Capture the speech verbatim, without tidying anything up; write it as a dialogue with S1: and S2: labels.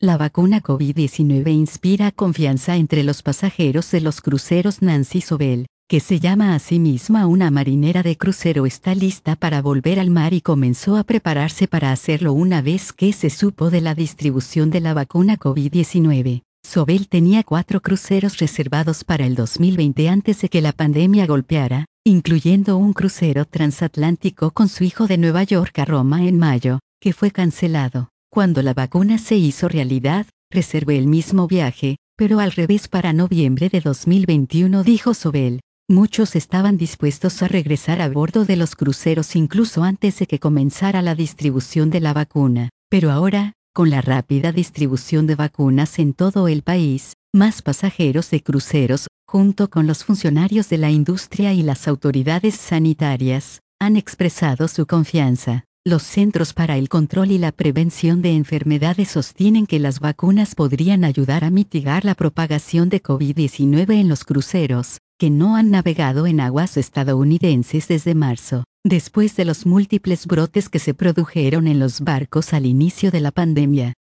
S1: La vacuna COVID diecinueve inspira confianza entre los pasajeros de los cruceros. Nancy Sobel, que se llama a sí misma una marinera de crucero, está lista para volver al mar y comenzó a prepararse para hacerlo una vez que se supo de la distribución de la vacuna COVID diecinueve. Sobel tenía cuatro cruceros reservados para el dos mil veinte antes de que la pandemia golpeara, incluyendo un crucero transatlántico con su hijo de Nueva York a Roma en mayo, que fue cancelado. Cuando la vacuna se hizo realidad, reservé el mismo viaje, pero al revés para noviembre de dos mil veintiuno, dijo Sobel. Muchos estaban dispuestos a regresar a bordo de los cruceros incluso antes de que comenzara la distribución de la vacuna, pero ahora, con la rápida distribución de vacunas en todo el país, más pasajeros de cruceros, junto con los funcionarios de la industria y las autoridades sanitarias, han expresado su confianza. Los Centros para el Control y la Prevención de Enfermedades sostienen que las vacunas podrían ayudar a mitigar la propagación de COVID diecinueve en los cruceros, que no han navegado en aguas estadounidenses desde marzo, después de los múltiples brotes que se produjeron en los barcos al inicio de la pandemia.